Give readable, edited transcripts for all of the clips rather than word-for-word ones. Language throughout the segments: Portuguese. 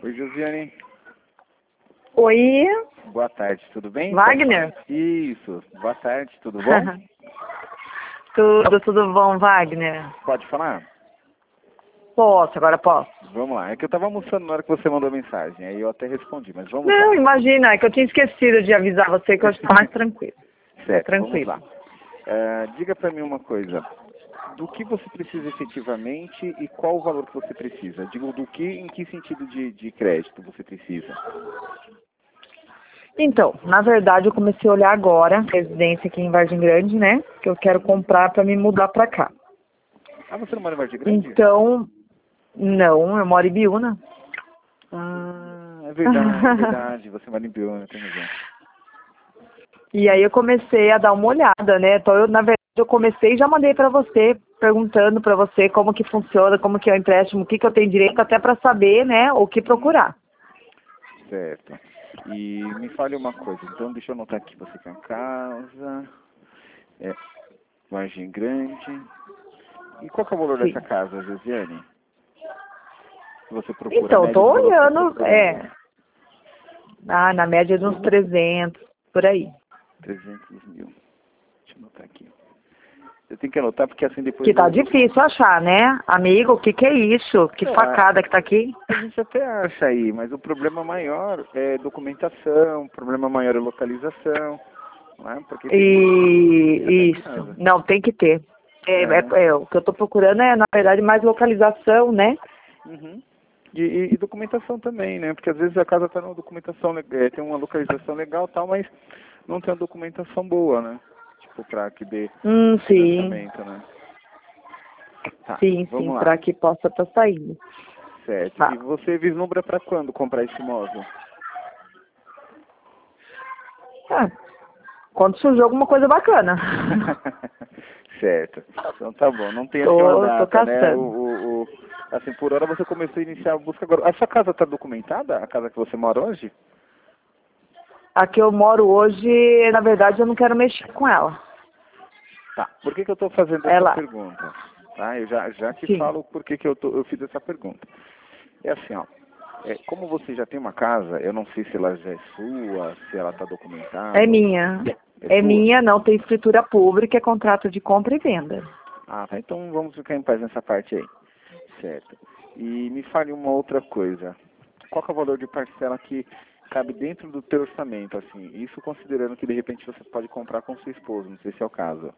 Oi, Josiane. Oi, Boa tarde, tudo bem? Wagner? Isso, boa tarde, tudo bom? Tudo bom, Wagner? Pode falar? Posso, agora posso. Vamos lá, é que eu estava almoçando na hora que você mandou a mensagem, aí eu até respondi, mas vamos Não, lá. imagina, é que eu tinha esquecido de avisar você que hoje está mais tranquilo. Certo, Tranquilo. vamos lá. Diga para mim uma coisa, do que você precisa efetivamente e qual o valor que você precisa? Digo, do que, em que sentido de crédito você precisa? Então, na verdade, eu comecei a olhar agora, residência aqui em Vargem Grande, né? Que eu quero comprar para me mudar para cá. Ah, você não mora em Vargem Grande? Então, não, eu moro em Biúna. Ah, é verdade, você mora em Biúna, tem razão. E aí eu comecei a dar uma olhada, né? Então, na verdade, eu comecei e já mandei para você, perguntando para você como que funciona, como que é o empréstimo, o que eu tenho direito, até para saber, né, o que procurar. Certo. E me fale uma coisa, então deixa eu anotar aqui, você quer uma casa, Vargem Grande. E qual que é o valor Sim. dessa casa, Josiane? Que você procura, Então, média tô de valor que você olhando, procurando? na média de uns 300, por aí. 300 mil. Deixa eu anotar aqui. Eu tenho que anotar porque assim depois... Que tá difícil achar, né? Amigo, o que que é isso? Que facada que tá aqui. A gente até acha aí, mas o problema maior é documentação, o problema maior é localização, não é? Porque tem Isso. casa. Não, tem que ter. O que eu tô procurando é, na verdade, mais localização, né? Uhum. E documentação também, né? Porque às vezes a casa está numa documentação, tem uma localização legal e tal, mas não tem uma documentação boa, né? Tipo, para que dê Sim. financiamento, né? Tá, Sim, vamos lá. para que possa estar saindo. Certo. Tá. E você vislumbra para quando comprar esse imóvel? Ah, quando surgiu alguma coisa bacana. Certo. Então tá bom. Não tem assim uma Tô data, né? caçando. Assim, por hora você começou a iniciar a busca agora. A sua casa está documentada? A casa que você mora hoje? A que eu moro hoje, na verdade, eu não quero mexer com ela. Tá. Por que eu estou fazendo essa pergunta? Tá? Eu já te Sim. falo por que eu fiz essa pergunta. É assim, ó. Como você já tem uma casa, eu não sei se ela já é sua, se ela está documentada. É minha. É sua? minha, não tem escritura pública, é contrato de compra e venda. Ah, tá. Então vamos ficar em paz nessa parte aí. Certo. E me fale uma outra coisa. Qual que é o valor de parcela que cabe dentro do teu orçamento, assim? Isso considerando que de repente você pode comprar com sua esposa, não sei se é o caso.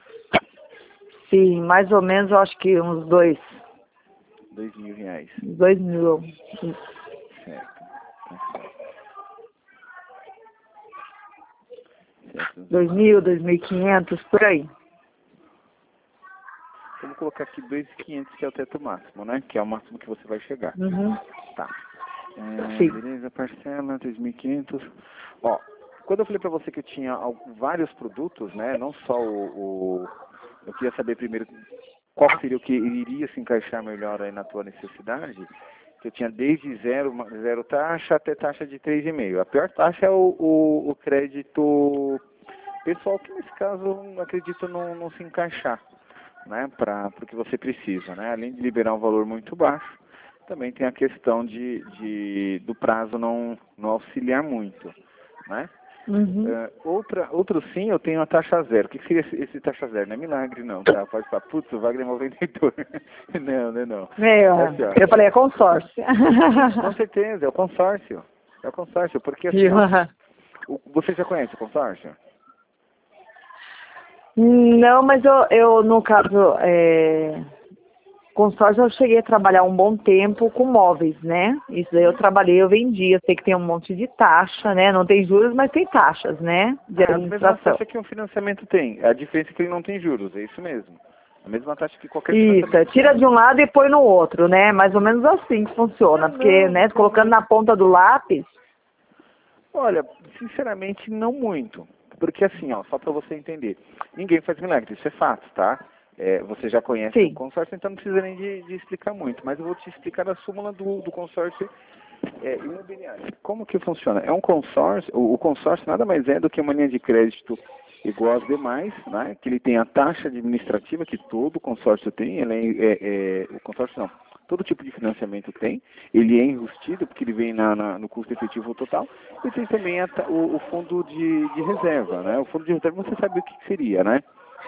Sim, mais ou menos, eu acho que uns R$ 2.000. 2.000. Certo. Tá certo. 2.000, 2.500, por aí. Vamos colocar aqui 2.500, que é o teto máximo, né? Que é o máximo que você vai chegar. Uhum. Tá. Sim. Beleza, parcela, 2.500. Ó, quando eu falei pra você que eu tinha vários produtos, né? Não só eu queria saber primeiro qual seria o que iria se encaixar melhor aí na tua necessidade. Que eu tinha desde zero taxa até taxa de 3,5. A pior taxa é o crédito pessoal, que nesse caso acredito não se encaixar, né? Para o que você precisa, né? Além de liberar um valor muito baixo, também tem a questão do prazo não auxiliar muito, né? Uhum. Outro sim, eu tenho a taxa zero. O que seria esse taxa zero? Não é milagre não, tá? Pode falar, putz, o Wagner é meu vendedor. Não. É assim, ó. Eu falei, é consórcio. Com certeza, é o consórcio. É o consórcio, porque assim, ó, você já conhece o consórcio? Não, mas eu no caso, consórcio eu cheguei a trabalhar um bom tempo com móveis, né? Isso daí eu trabalhei, eu vendia. Eu sei que tem um monte de taxa, né? Não tem juros, mas tem taxas, né? De A mesma administração. taxa que um financiamento tem. A diferença é que ele não tem juros, é isso mesmo. A mesma taxa que qualquer Isso, financiamento tira tem. de um lado e põe no outro, né? Mais ou menos assim que funciona. Porque, Não né, tem colocando muito. na ponta do lápis. Olha, sinceramente não muito. Porque assim, ó, só para você entender, ninguém faz milagre, isso é fato, tá? Você já conhece o Sim. consórcio, então não precisa nem de explicar muito, mas eu vou te explicar a súmula do consórcio imobiliário. Como que funciona? É um consórcio, o consórcio nada mais é do que uma linha de crédito igual às demais, né? Que ele tem a taxa administrativa que todo consórcio tem, o consórcio não, Todo tipo de financiamento tem, ele é enrustido porque ele vem no custo efetivo total, e tem também o fundo de reserva, né? O fundo de reserva você sabe o que seria, né?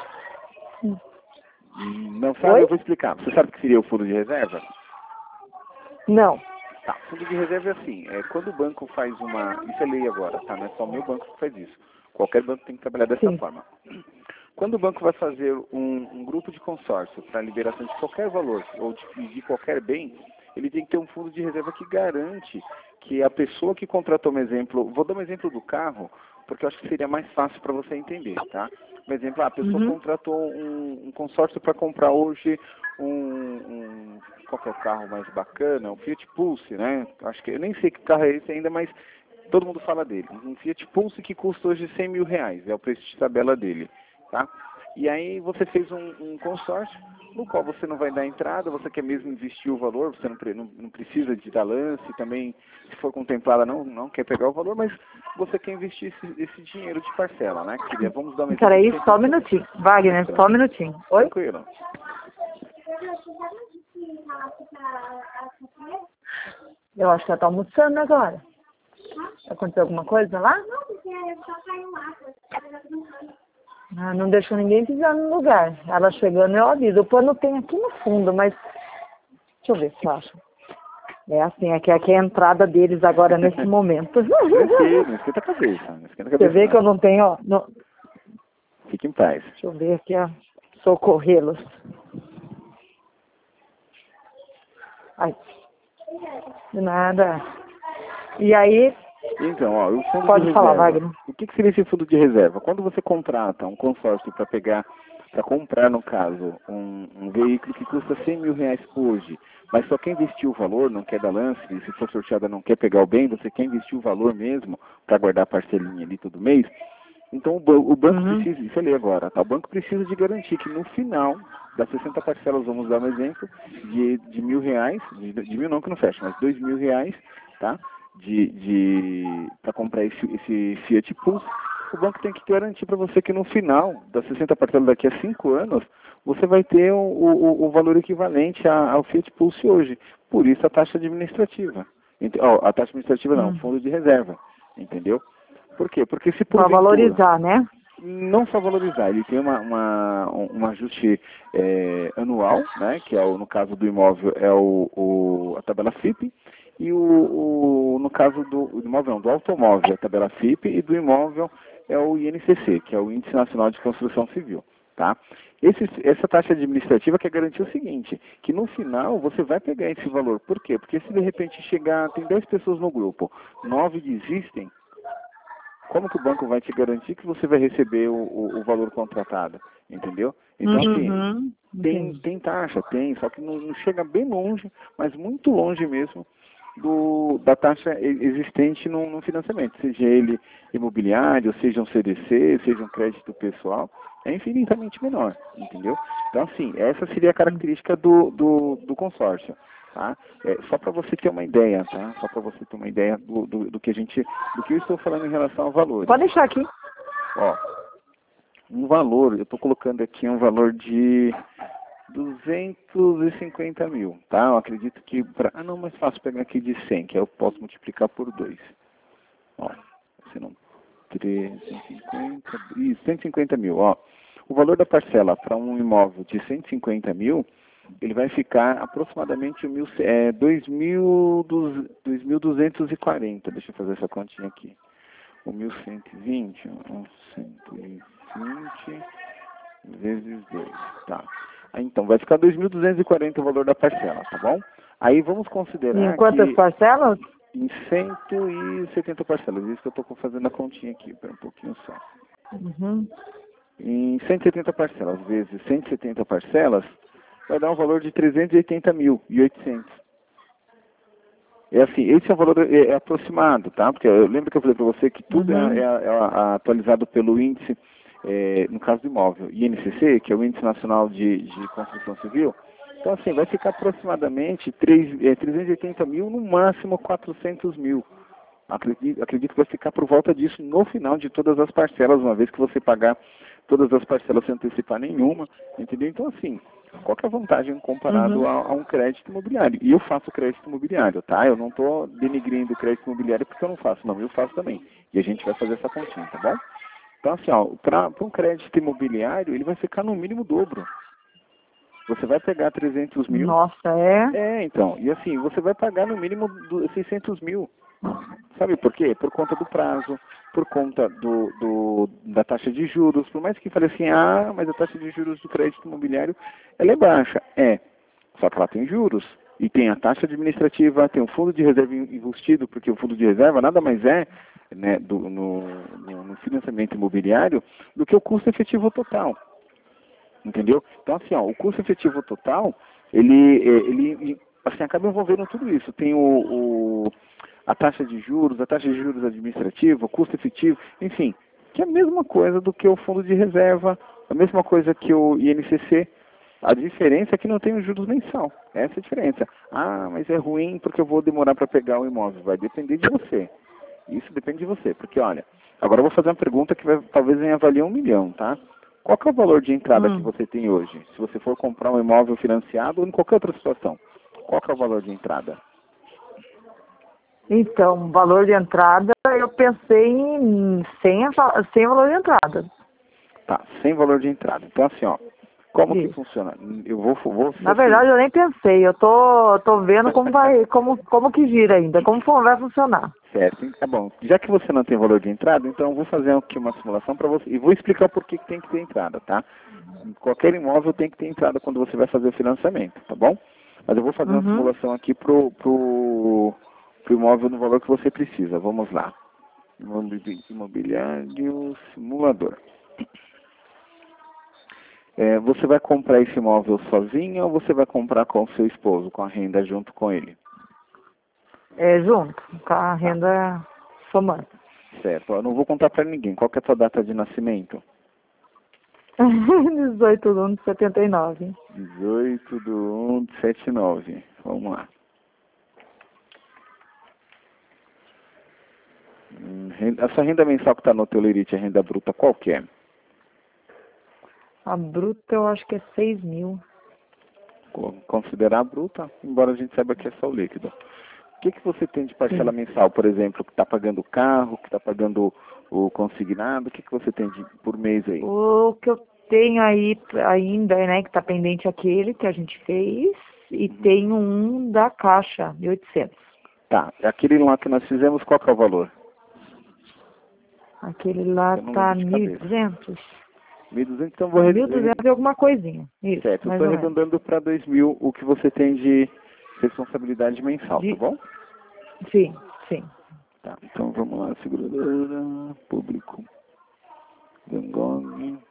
Não sabe? Oi? Eu vou explicar. Você sabe o que seria o fundo de reserva? Não. Tá, fundo de reserva é assim, quando o banco faz isso é lei agora, tá? Não é só o meu banco que faz isso. Qualquer banco tem que trabalhar dessa Sim. forma. Quando o banco vai fazer um grupo de consórcio para liberação de qualquer valor ou de qualquer bem, ele tem que ter um fundo de reserva que garante que a pessoa que contratou, um exemplo, vou dar um exemplo do carro, porque eu acho que seria mais fácil para você entender, tá? Por exemplo, a pessoa contratou um consórcio para comprar hoje qual que é o carro mais bacana? Um Fiat Pulse, né? Acho que eu nem sei que carro é esse ainda, mas todo mundo fala dele. Um Fiat Pulse que custa hoje R$ 100.000, é o preço de tabela dele, tá? E aí você fez um consórcio no qual você não vai dar entrada, você quer mesmo investir o valor, você não precisa de dar lance, também se for contemplada não quer pegar o valor, mas você quer investir esse dinheiro de parcela, né? Vamos dar um exemplo. Peraí, só um minutinho. Wagner, só um minutinho. Oi? Tranquilo. Eu acho que ela tá almoçando agora. Aconteceu alguma coisa lá? Ah, não deixou ninguém pisar no lugar. Ela chegando, eu aviso. O pano tem aqui no fundo, mas... Deixa eu ver se eu acho. É assim, aqui é a entrada deles agora nesse momento. Tranquilo, não esquenta a cabeça. Você vê que eu não tenho, ó... Fique em paz. Deixa eu ver aqui, ó. Socorrê-los. Ai. De nada. E aí... Então, ó, o fundo Pode de falar, reserva. Wagner. O que seria esse fundo de reserva? Quando você contrata um consórcio para comprar, no caso, um veículo que custa R$ 100.000 hoje, mas só quer investir o valor, não quer dar lance, se for sorteada não quer pegar o bem, você quer investir o valor mesmo para guardar a parcelinha ali todo mês, então o banco precisa, isso ali agora, tá? O banco precisa de garantir que no final das 60 parcelas, vamos dar um exemplo, de R$ 1.000, de mil não que não fecha, mas R$ 2.000, tá? Para comprar esse Fiat Pulse, o banco tem que garantir para você que no final das 60 parcelas daqui a 5 anos, você vai ter o valor equivalente ao Fiat Pulse hoje. Por isso a taxa administrativa. A taxa administrativa não, fundo de reserva. Entendeu? Por quê? Porque se Para valorizar, né? não só valorizar, ele tem um ajuste anual, né, que é no caso do imóvel é a tabela FIP, e no caso do imóvel, não, do automóvel, a tabela FIP, e do imóvel é o INCC, que é o Índice Nacional de Construção Civil. Tá? Essa taxa administrativa quer garantir o seguinte, que no final você vai pegar esse valor. Por quê? Porque se de repente tem 10 pessoas no grupo, 9 desistem, como que o banco vai te garantir que você vai receber o valor contratado? Entendeu? Então, assim, tem taxa, só que não chega bem longe, mas muito longe mesmo da taxa existente no financiamento, seja ele imobiliário, seja um CDC, seja um crédito pessoal, é infinitamente menor, entendeu? Então, assim, essa seria a característica do consórcio. Tá? Só para você ter uma ideia, tá? Só para você ter uma ideia do que eu estou falando em relação ao valor. Pode deixar aqui. Ó, um valor, eu estou colocando aqui um valor de 250 mil, tá? Eu acredito que não, mais fácil pegar aqui de 100, que eu posso multiplicar por 2. Ó, se não 350, isso, 150 mil, ó. O valor da parcela para um imóvel de 150 mil, ele vai ficar aproximadamente 2.240. Deixa eu fazer essa continha aqui. O 1.120, 120 vezes 2, tá. Então, vai ficar 2.240 o valor da parcela, tá bom? Aí vamos considerar em quantas parcelas? Em 170 parcelas. Isso que eu estou fazendo a continha aqui, para um pouquinho só. Em 170 parcelas vezes 170 parcelas, vai dar um valor de 380.800. É assim, esse é o valor aproximado, tá? Porque eu lembro que eu falei para você que tudo é atualizado pelo índice, no caso do imóvel, INCC, que é o Índice Nacional de Construção Civil. Então, assim, vai ficar aproximadamente 380 mil, no máximo 400 mil. Acredito que vai ficar por volta disso no final de todas as parcelas, uma vez que você pagar todas as parcelas sem antecipar nenhuma, entendeu? Então, assim, Qual que é a vantagem comparado Uhum. a um crédito imobiliário? E eu faço crédito imobiliário, tá? Eu não estou denigrindo o crédito imobiliário porque eu não faço, não, eu faço também. E a gente vai fazer essa continha, tá bom? Então, assim, ó, para um crédito imobiliário, ele vai ficar no mínimo o dobro. Você vai pegar 300 mil. Nossa, é? Então, e assim, você vai pagar no mínimo 600 mil. Sabe por quê? Por conta do prazo, por conta da taxa de juros. Por mais que fale assim, mas a taxa de juros do crédito imobiliário, ela é baixa. Só que ela tem juros. E tem a taxa administrativa, tem o fundo de reserva investido, porque o fundo de reserva nada mais é, né, no financiamento imobiliário, do que o custo efetivo total. Entendeu? Então, assim, ó, o custo efetivo total, ele assim, acaba envolvendo tudo isso. Tem a taxa de juros, a taxa de juros administrativa, o custo efetivo, enfim, que é a mesma coisa do que o fundo de reserva, a mesma coisa que o INCC. A diferença é que não tem os juros mensal. Essa é a diferença. Mas é ruim porque eu vou demorar para pegar o imóvel. Vai depender de você. Isso depende de você. Porque, olha, agora eu vou fazer uma pergunta que talvez venha valer 1 milhão, tá? Qual que é o valor de entrada que Hum. você tem hoje? Se você for comprar um imóvel financiado ou em qualquer outra situação. Qual que é o valor de entrada? Então, valor de entrada, eu pensei em sem valor de entrada. Tá, sem valor de entrada. Então, assim, ó, como que Isso. funciona? Eu vou ser Na assim. verdade, eu nem pensei. Eu tô vendo como que gira ainda, vai funcionar. Certo, tá bom. Já que você não tem valor de entrada, então eu vou fazer aqui uma simulação para você. E vou explicar por que tem que ter entrada, tá? Qualquer imóvel tem que ter entrada quando você vai fazer o financiamento, tá bom? Mas eu vou fazer uma Uhum. simulação aqui pro imóvel no valor que você precisa. Vamos lá. Imobiliário simulador. Você vai comprar esse imóvel sozinho ou você vai comprar com o seu esposo, com a renda junto com ele? Junto, com a Tá, renda somando. certo. Eu não vou contar para ninguém. Qual que é a sua data de nascimento? 18 de 1 de 79. 18/1/79. Vamos lá. A sua renda mensal que está no teu lerite, a renda bruta, qual que é? A bruta eu acho que é 6.000. Considerar a bruta, embora a gente saiba que é só o líquido. O que você tem de parcela Sim. mensal, por exemplo, que está pagando o carro, que está pagando o consignado? O que você tem por mês aí? O que eu tenho aí ainda, né, que tá pendente aquele que a gente fez, e tenho um da Caixa, 1.800. Tá, aquele lá que nós fizemos, qual que é o valor? Aquele lá Eu não tá lembro de cabeça. 1.200. 1.200, então 1.200 e alguma coisinha. Isso, certo, eu mais estou ou menos. arredondando para 2.000 o que você tem de responsabilidade mensal, tá De... bom? Sim, sim. Tá, então vamos lá, seguradora, público, Gangong.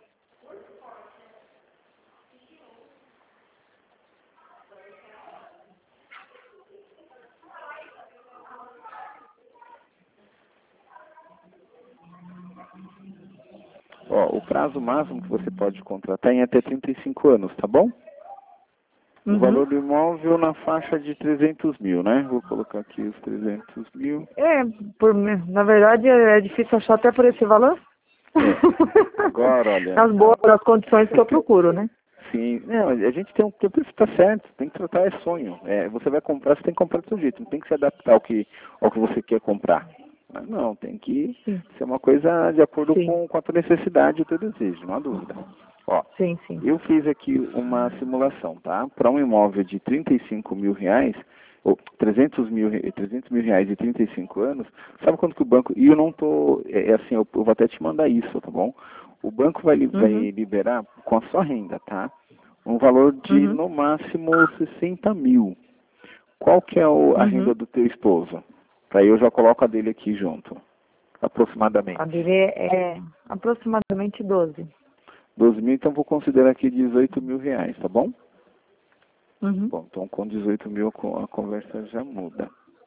Ó, o prazo máximo que você pode contratar é em até 35 anos, tá bom? O Uhum. valor do imóvel na faixa de 300 mil, né? Vou colocar aqui os 300 mil. Na verdade é difícil achar até por esse valor. Agora, olha, Nas boas as condições que eu procuro, né? sim, não, a gente tem que tá certo, tem que tratar é sonho. Você vai comprar, você tem que comprar do seu jeito, não tem que se adaptar ao que você quer comprar. Mas não, tem que Sim, ser uma coisa de acordo sim, com a tua necessidade e o teu desejo, não há dúvida. Ó, sim, sim. eu fiz aqui uma simulação, tá? Para um imóvel de 35 mil reais, ou 300 mil reais e 35 anos, sabe quanto que o banco... E eu não tô... assim, eu vou até te mandar isso, tá bom? O banco vai Uhum, liberar com a sua renda, tá? Um valor de, uhum, no máximo, 60 mil. Qual que é a renda uhum. do teu esposo? Aí eu já coloco a dele aqui junto, A aproximadamente. dele é aproximadamente 12. 12 mil, então vou considerar aqui 18 mil reais, tá bom? Uhum. Bom, então com 18 mil a conversa já muda.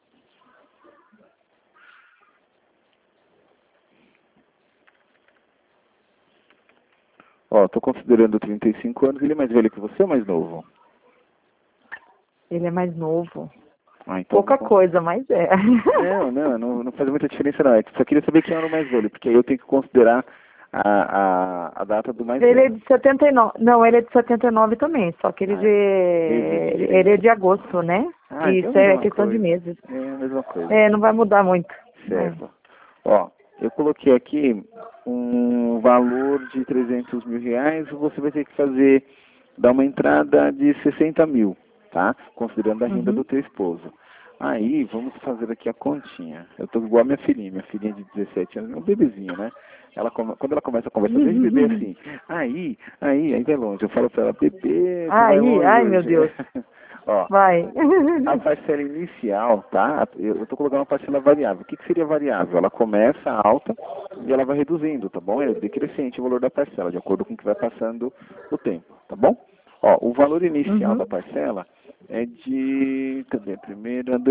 Ó, tô considerando 35 anos, ele é mais velho que você ou mais novo? Ele é mais novo. Então Pouca coisa, mas é. não faz muita diferença não. É que só queria saber quem era o mais velho, porque aí eu tenho que considerar a data do mais Ele é velho. de 79. Não, ele é de 79 também, só que ele é de agosto, né? Ah, então Isso é a é mesma questão de coisa. meses. É a mesma coisa. É, não vai mudar muito. Certo. Ó, eu coloquei aqui um valor de R$ 300.000, você vai ter que dar uma entrada de 60 mil, tá? Considerando a renda do Uhum. teu esposo. Aí, vamos fazer aqui a continha. Eu tô igual a minha filhinha de 17 anos, um bebezinho, né? Quando ela começa a conversar desde bebê assim, aí vai longe. Eu falo pra ela, bebê, tu vai Aí, longe ai meu hoje. Deus. Ó, Vai. a parcela inicial, tá? Eu estou colocando uma parcela variável. O que seria variável? Ela começa alta e ela vai reduzindo, tá bom? É decrescente o valor da parcela, de acordo com o que vai passando o tempo, tá bom? Ó, o valor inicial da Uhum. parcela é de, cadê a primeira? R$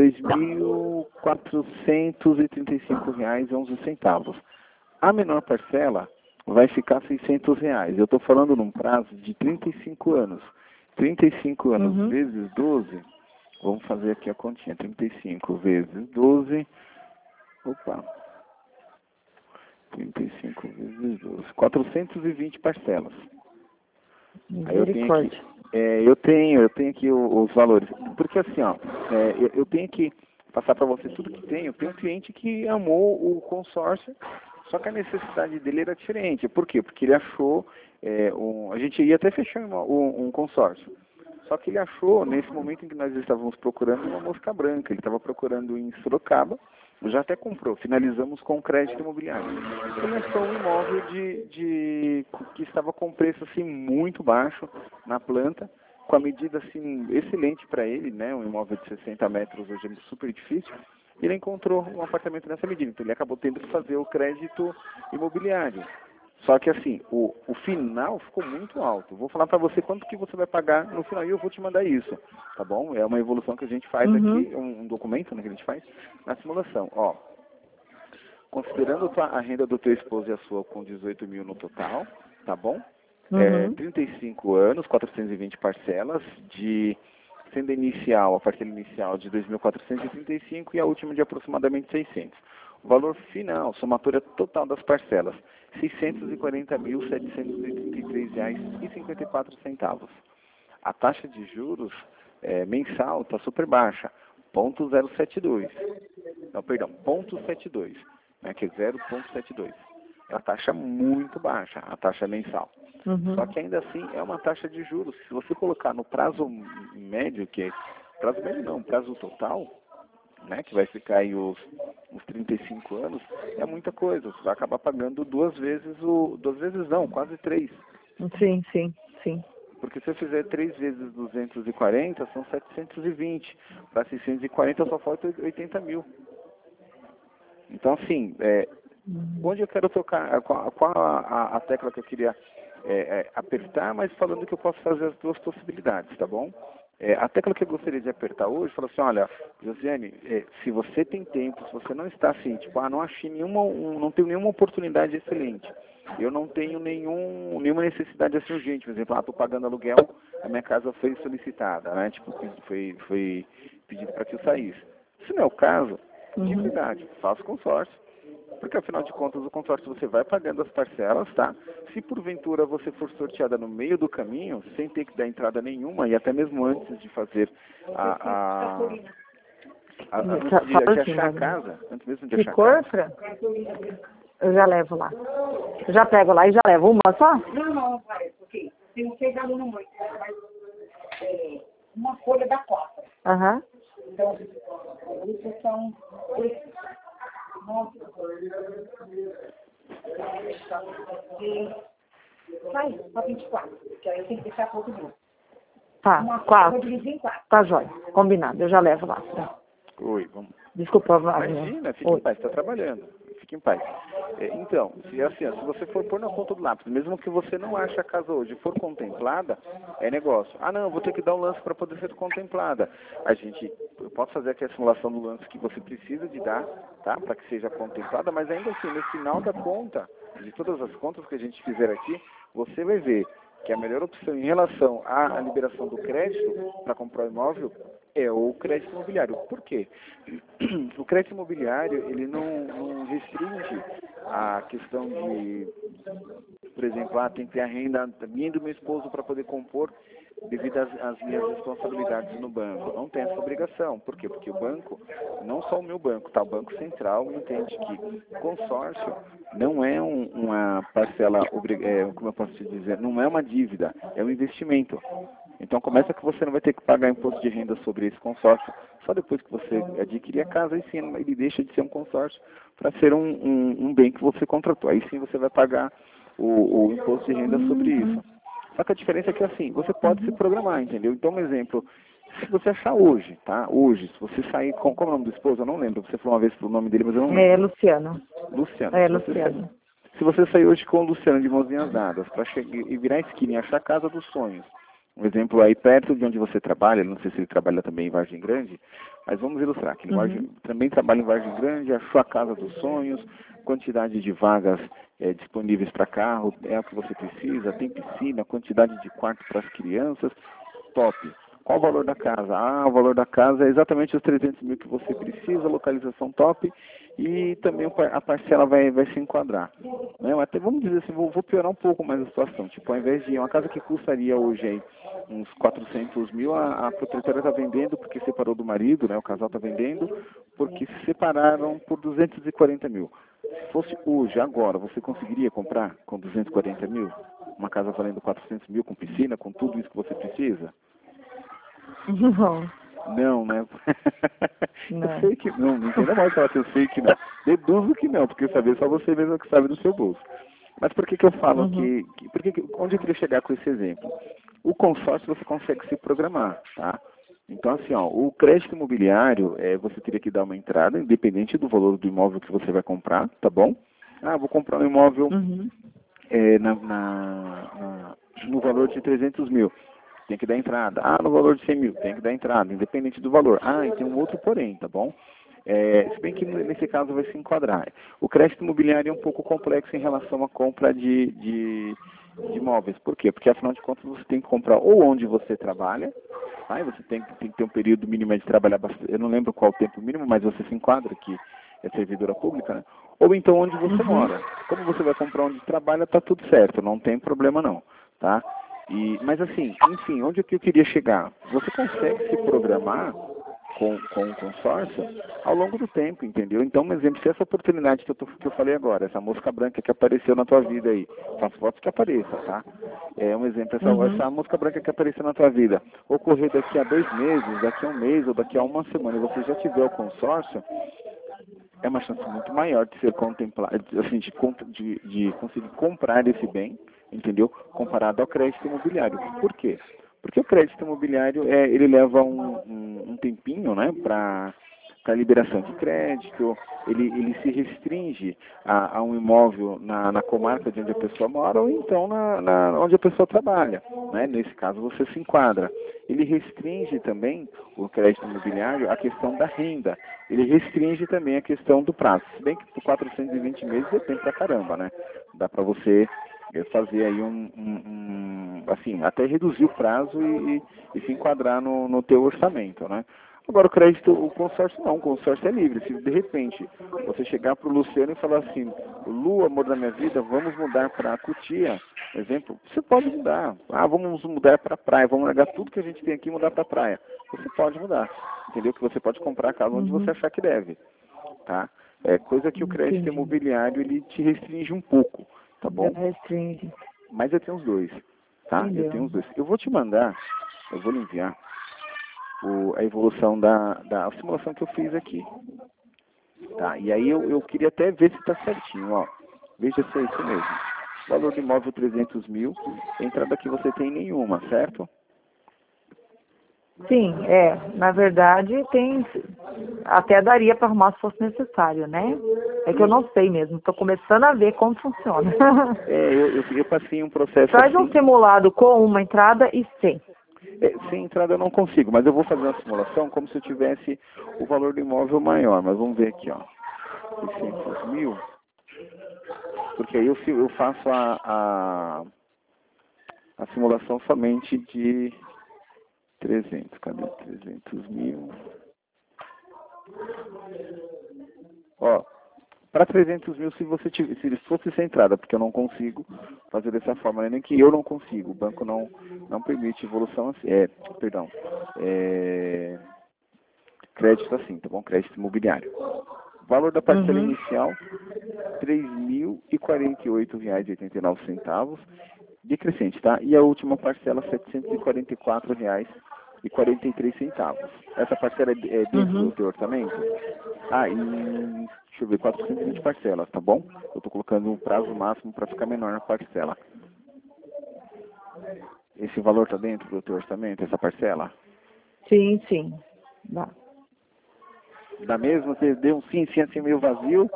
2.435,11. A menor parcela vai ficar R$ 600. Eu estou falando num prazo de 35 anos. 35 anos Uhum. vezes 12, vamos fazer aqui a continha. 35 vezes 12, opa, 35 vezes 12, 420 parcelas. Aí Misericórdia. eu tenho aqui os valores. Porque assim, ó, eu tenho que passar para você tudo que tem. Eu tenho um cliente que amou o consórcio, só que a necessidade dele era diferente. Por quê? Porque ele achou, a gente ia até fechar um consórcio. Só que ele achou, nesse momento em que nós estávamos procurando, uma mosca branca. Ele estava procurando em Sorocaba, já até comprou, finalizamos com crédito imobiliário. Ele achou um imóvel que estava com preço assim muito baixo na planta, com a medida assim excelente para ele, né? Um imóvel de 60 metros hoje é super difícil. Ele encontrou um apartamento nessa medida, então ele acabou tendo que fazer o crédito imobiliário. Só que assim, o final ficou muito alto. Vou falar para você quanto que você vai pagar no final e eu vou te mandar isso, tá bom? É uma evolução que a gente faz Uhum. aqui, um documento, né, que a gente faz na simulação. Ó, considerando a renda do teu esposo e a sua com 18 mil no total, tá bom? Uhum. 35 anos, 420 parcelas, sendo a parcela inicial de 2.435 e cinco e a última de aproximadamente 600. O valor final, somatória total das parcelas, R$ 640.733,54. A taxa de juros mensal está super baixa, 0,072. Não, perdão, 0,72, né, que é 0,72. É uma taxa muito baixa, a taxa mensal. Só Uhum. que ainda assim é uma taxa de juros. Se você colocar no prazo médio, prazo médio não, prazo total, né, que vai ficar aí os 35 anos, é muita coisa. Você vai acabar pagando duas vezes não, quase três. Sim, sim, sim. Porque se eu fizer 3 vezes 240, são 720. Para 640 só falta 80 mil. Então, assim, onde eu quero tocar, qual a tecla que eu queria apertar, mas falando que eu posso fazer as duas possibilidades, tá bom? A tecla que eu gostaria de apertar hoje, fala assim, olha, Josiane, se você tem tempo, se você não está assim, tipo, não achei não tenho nenhuma oportunidade excelente, eu não tenho nenhuma necessidade assim urgente, por exemplo, estou pagando aluguel, a minha casa foi solicitada, né, tipo, foi pedido para que eu saísse. Se não é o caso, de Uhum. verdade, faça consórcio. Porque afinal de contas o consórcio você vai pagando as parcelas, tá? Se porventura você for sorteada no meio do caminho, sem ter que dar entrada nenhuma, e até mesmo antes de fazer antes de Fala assim, achar a Wagner. casa, antes mesmo de Que achar a cor, casa, Fran? Eu já levo lá. Eu já pego lá e já levo. Uma só? Não, vai, porque tem um seis alunos muito, mas uma folha da quatro. Aham. Então, isso são nossa. Vai, para 24, que aí eu tenho que deixar pouco de Tá, uma folha 4. dividida em 4. Tá jóia. Combinado. Eu já levo lá, Fran. oi, vamos. Desculpa, Wagner. Imagina, fique em Oi. paz, está trabalhando. Fique em paz. Então, se você for pôr na ponta do lápis, mesmo que você não ache a casa hoje, for contemplada, é negócio. Ah, não, eu vou ter que dar um lance para poder ser contemplada. Eu posso fazer aqui a simulação do lance que você precisa de dar, tá? Para que seja contemplada, mas ainda assim, no final da conta, de todas as contas que a gente fizer aqui, você vai ver que a melhor opção em relação à liberação do crédito para comprar o imóvel É o crédito imobiliário. Por quê? O crédito imobiliário, ele não restringe a questão de, por exemplo, tem que ter a renda minha e do meu esposo para poder compor devido às minhas responsabilidades no banco. Não tem essa obrigação. Por quê? Porque o banco, não só o meu banco, tá? O Banco Central entende que consórcio não é uma parcela, como eu posso te dizer, não é uma dívida, é um investimento. Então começa que você não vai ter que pagar imposto de renda sobre esse consórcio só depois que você adquirir a casa, e sim ele deixa de ser um consórcio para ser um bem que você contratou. Aí sim você vai pagar o imposto de renda sobre isso. Só que a diferença é que assim, você pode se programar, entendeu? Então, um exemplo, se você achar hoje, tá? Hoje, se você sair como é o nome do esposo, eu não lembro, você falou uma vez o nome dele, mas eu não lembro. É, Luciano. Luciano. É, Luciano. Se você sair hoje com o Luciano de mãozinhas dadas para e virar a esquina e achar a casa dos sonhos, um exemplo aí perto de onde você trabalha, não sei se ele trabalha também em Vargem Grande, mas vamos ilustrar, que ele também trabalha em Vargem Grande, achou a casa dos sonhos, quantidade de vagas disponíveis para carro, é o que você precisa, tem piscina, quantidade de quarto para as crianças, top. Qual o valor da casa? O valor da casa é exatamente os 300 mil que você precisa, localização top, e também a parcela vai se enquadrar. Né? Até vamos dizer assim, vou piorar um pouco mais a situação. Tipo, ao invés de uma casa que custaria hoje aí uns 400 mil, a proprietária está vendendo porque separou do marido, né? O casal está vendendo porque se separaram por 240 mil. Se fosse hoje, agora, você conseguiria comprar com 240 mil? Uma casa valendo 400 mil, com piscina, com tudo isso que você precisa? Não. Não, né? Não. Eu sei que não entenda mal falar que eu sei que não. Deduzo que não, porque saber só você mesmo que sabe do seu bolso. Mas por que eu falo onde eu queria chegar com esse exemplo? O consórcio você consegue se programar, tá? Então, assim, o crédito imobiliário, você teria que dar uma entrada, independente do valor do imóvel que você vai comprar, tá bom? Vou comprar um imóvel no valor de 300 mil. Tem que dar entrada. No valor de 100 mil, tem que dar entrada, independente do valor. E tem um outro porém, tá bom? Se bem que nesse caso vai se enquadrar. O crédito imobiliário é um pouco complexo em relação à compra de imóveis. Por quê? Porque afinal de contas você tem que comprar ou onde você trabalha, e você tem que ter um período mínimo de trabalhar bastante. Eu não lembro qual o tempo mínimo, mas você se enquadra que é servidora pública, né? Ou então onde você mora. Como você vai comprar onde trabalha, tá tudo certo, não tem problema não, tá? Mas assim, enfim, onde que eu queria chegar? Você consegue se programar com o consórcio ao longo do tempo, entendeu? Então, um exemplo, se essa oportunidade que eu falei agora, essa mosca branca que apareceu na tua vida aí, faz fotos que apareça, tá? Um exemplo, essa mosca branca que apareceu na tua vida, ocorrer daqui a 2 meses, daqui a 1 mês ou daqui a 1 semana, e você já tiver o consórcio, é uma chance muito maior de ser contemplado, assim, de conseguir comprar esse bem, entendeu? Comparado ao crédito imobiliário. Por quê? Porque o crédito imobiliário ele leva um tempinho, né, para liberação de crédito, ele se restringe a um imóvel na comarca de onde a pessoa mora ou então onde a pessoa trabalha, né? Nesse caso você se enquadra. Ele restringe também, o crédito imobiliário, a questão da renda. Ele restringe também a questão do prazo. Se bem que por 420 meses é tempo pra caramba, né? Dá para você fazer aí assim, até reduzir o prazo e se enquadrar no teu orçamento, né? Agora o consórcio não, o consórcio é livre. Se de repente você chegar para o Luciano e falar assim, Lu, amor da minha vida, vamos mudar para Cotia, exemplo, você pode mudar. Vamos mudar para a praia, vamos largar tudo que a gente tem aqui e mudar para a praia. Você pode mudar, entendeu? Que você pode comprar a casa onde você achar que deve, tá? É coisa que o crédito imobiliário ele te restringe um pouco, tá bom? Restringe. Mas eu tenho os dois, tá? Entendeu? Eu tenho os dois. Eu vou lhe enviar a evolução da simulação que eu fiz aqui. Tá? E aí eu queria até ver se está certinho, ó. Veja se é isso mesmo. Valor do imóvel 300 mil, entrada que você tem nenhuma, certo? Sim, na verdade tem, até daria para arrumar se fosse necessário, né? É que eu não sei mesmo, estou começando a ver como funciona. Eu passei um processo Faz assim. um simulado com uma entrada e sem. Sem entrada eu não consigo, mas eu vou fazer uma simulação como se eu tivesse o valor do imóvel maior, mas vamos ver aqui, ó. 600 mil, porque aí eu faço a simulação somente de 300, cadê 300 mil? Ó, para 300 mil, se você tiver, se ele fosse centrada, porque eu não consigo fazer dessa forma, né? Nem que eu não consigo, o banco não permite evolução assim, perdão, crédito assim, tá bom? Crédito imobiliário. Valor da parcela inicial, R$ 3.048,89, decrescente, tá? E a última parcela, R$ 744,43. Essa parcela é dentro do teu orçamento? Ah, e deixa eu ver, 420 parcelas, tá bom? Eu tô colocando um prazo máximo para ficar menor na parcela. Esse valor tá dentro do teu orçamento, essa parcela? Sim, sim. Dá. Da mesma, você deu um sim, assim meio vazio?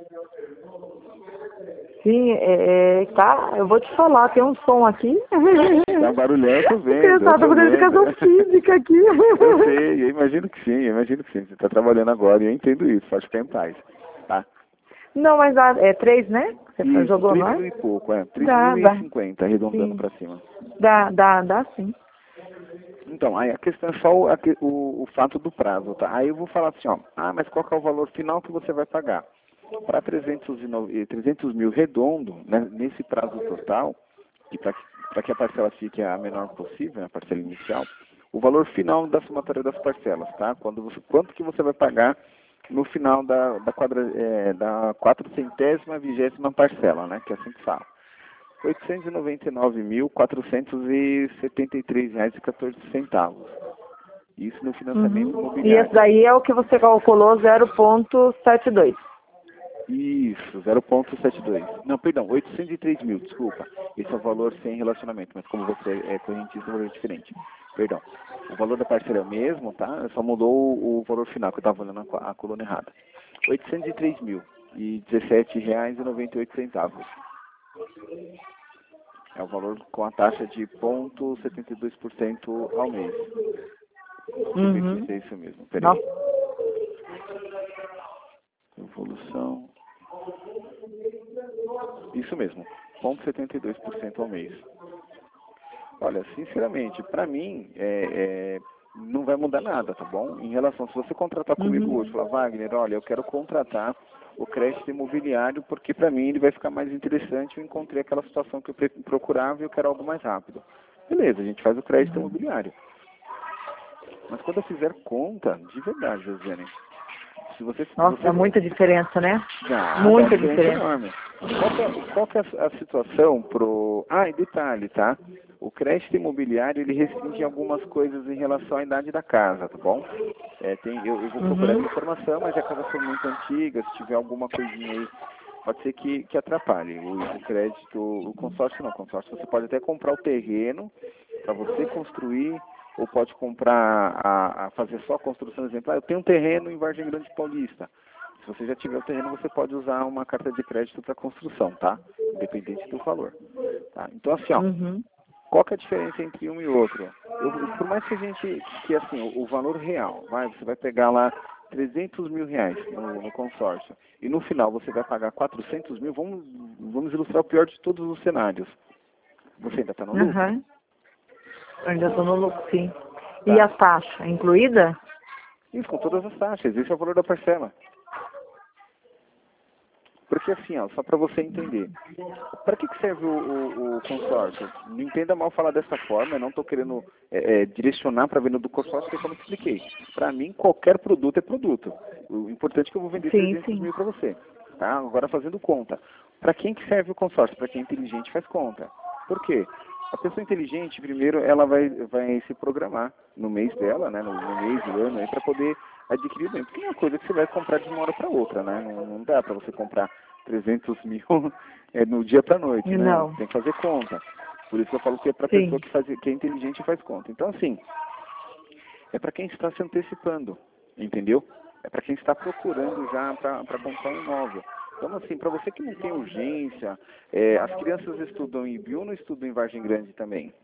Sim, tá. Eu vou te falar, tem um som aqui. Tá barulhão, eu tô vendo. Criançada, tô fazendo educação física aqui. Eu sei, eu imagino que sim. Você tá trabalhando agora e eu entendo isso, pode ficar em paz, tá? Não, mas é 3, né? Você Isso, jogou 3 lá? mil e pouco, 3.050, Dá. arredondando Sim. para cima. Dá sim. Então, aí a questão é só o fato do prazo, tá? Aí eu vou falar assim, ó, mas qual que é o valor final que você vai pagar? Para 300 mil redondo, né, nesse prazo total, e para que a parcela fique a menor possível, né, a parcela inicial, o valor final da somatória das parcelas, tá? Quanto que você vai pagar no final da 420ª parcela, né, que é assim que fala. R$ 899.473,14. Isso no financiamento imobiliário. E esse daí é o que você calculou 0,72. Isso, 0,72. Não, perdão, 803 mil, desculpa. Esse é o valor sem relacionamento, mas como você é correntista, o valor é diferente. Perdão. O valor da parcela é o mesmo, tá? Só mudou o valor final, que eu estava olhando a coluna errada. R$ 803 mil e R$17,98. É o valor com a taxa de 0,72% ao mês. É isso mesmo, peraí. Evolução. Isso mesmo, 0,72% ao mês. Olha, sinceramente, para mim, não vai mudar nada, tá bom? Em relação, se você contratar comigo hoje, falar, Wagner, olha, eu quero contratar o crédito imobiliário porque para mim ele vai ficar mais interessante, eu encontrei aquela situação que eu procurava e eu quero algo mais rápido. Beleza, a gente faz o crédito imobiliário. Mas quando eu fizer conta, de verdade, Josiane, Nossa, é muita diferença, né? Muita diferença enorme. Qual que é a situação e detalhe, tá? O crédito imobiliário, ele restringe algumas coisas em relação à idade da casa, tá bom? Eu vou procurar essa informação, mas a casa for muito antiga, se tiver alguma coisinha aí, pode ser que atrapalhe. O crédito, o consórcio não, consórcio você pode até comprar o terreno para você construir, ou pode comprar, fazer só a construção exemplar. Eu tenho um terreno em Vargem Grande Paulista. Se você já tiver o terreno, você pode usar uma carta de crédito para construção, tá? Independente do valor. Tá? Então, assim, ó, qual que é a diferença entre um e outro? Por mais que assim, o valor real, você vai pegar lá 300 mil reais no consórcio, e no final você vai pagar 400 mil, vamos ilustrar o pior de todos os cenários. Você ainda está no lucro? Eu ainda estou no lucro, sim. Tá. E a taxa, incluída? Isso, com todas as taxas. Esse é o valor da parcela. Porque assim, ó, só para você entender. Para que serve o consórcio? Não entenda mal falar dessa forma, eu não estou querendo direcionar para a venda do consórcio, porque como eu expliquei. Para mim, qualquer produto é produto. O importante é que eu vou vender 300 mil para você. Tá? Agora fazendo conta. Para quem que serve o consórcio? Para quem é inteligente faz conta. Por quê? A pessoa inteligente, primeiro, ela vai se programar no mês dela, né, no mês, no ano, para poder adquirir bem. Porque é uma coisa que você vai comprar de uma hora para outra, né? Não dá para você comprar 300 mil no dia para noite, né? Não. Tem que fazer conta. Por isso que eu falo que é para a pessoa que é inteligente e faz conta. Então, assim, é para quem está se antecipando, entendeu? É para quem está procurando já para comprar um imóvel. Então, assim, para você que não tem urgência, as crianças estudam em Ibiúna ou estudam em Vargem Grande também?